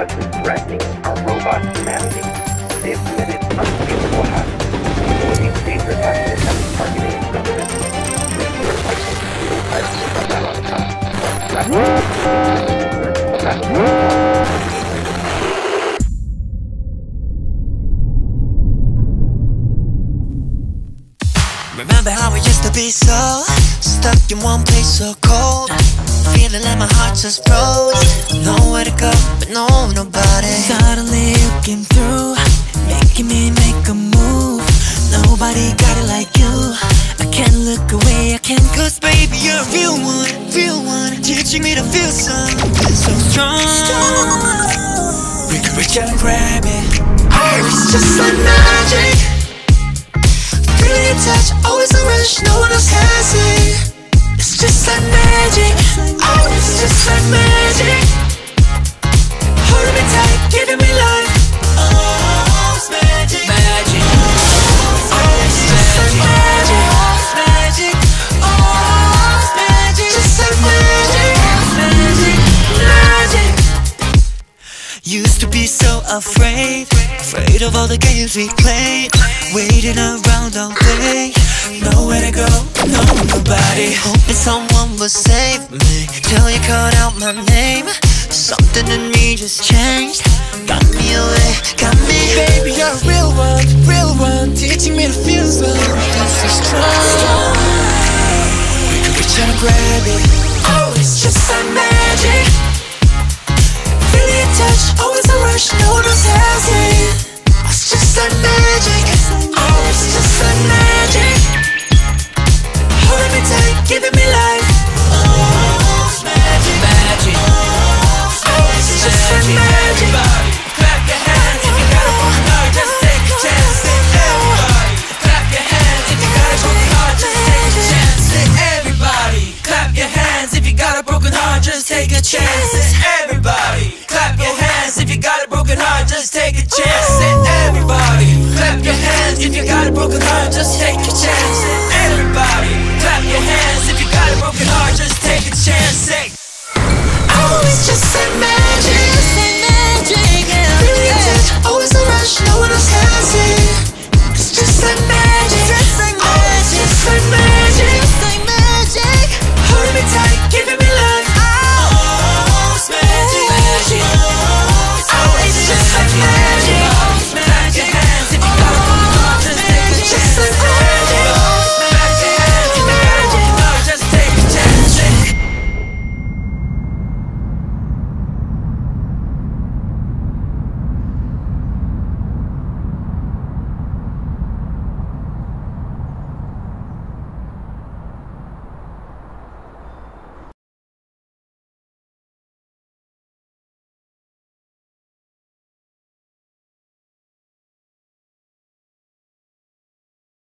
because they're threatening our robot humanity. They have committed unspeakable acts, including dangerous acts of targeting government. Nuclear license from that on top. Remember how we used to be so stuck in one place so cold, feeling like my heart just froze. Nowhere to go, but nobody. Suddenly you came through, making me make a move. Nobody got it like you. I can't look away, I can't, cause baby you're a real one, teaching me to feel something so strong. We can reach out and grab it. Oh, it's just like magic. Feeling your touch, always a rush, no one else has it. It's just like magic. Oh, it's just like magic. Holding me tight, giving me life. Oh, it's magic. Magic. Oh, it's just like magic. Magic. Oh, it's magic. Just like magic. Magic. Magic. Used to be so afraid of all the games we played, waiting around all day, nowhere to go, nobody. Hoping someone will save me till you called out my name. Something in me just changed, got me away, got me. Baby, you're a real one, teaching me to feel something so strong. We can reach out and grab it. Oh, it's just like magic. Feel your touch.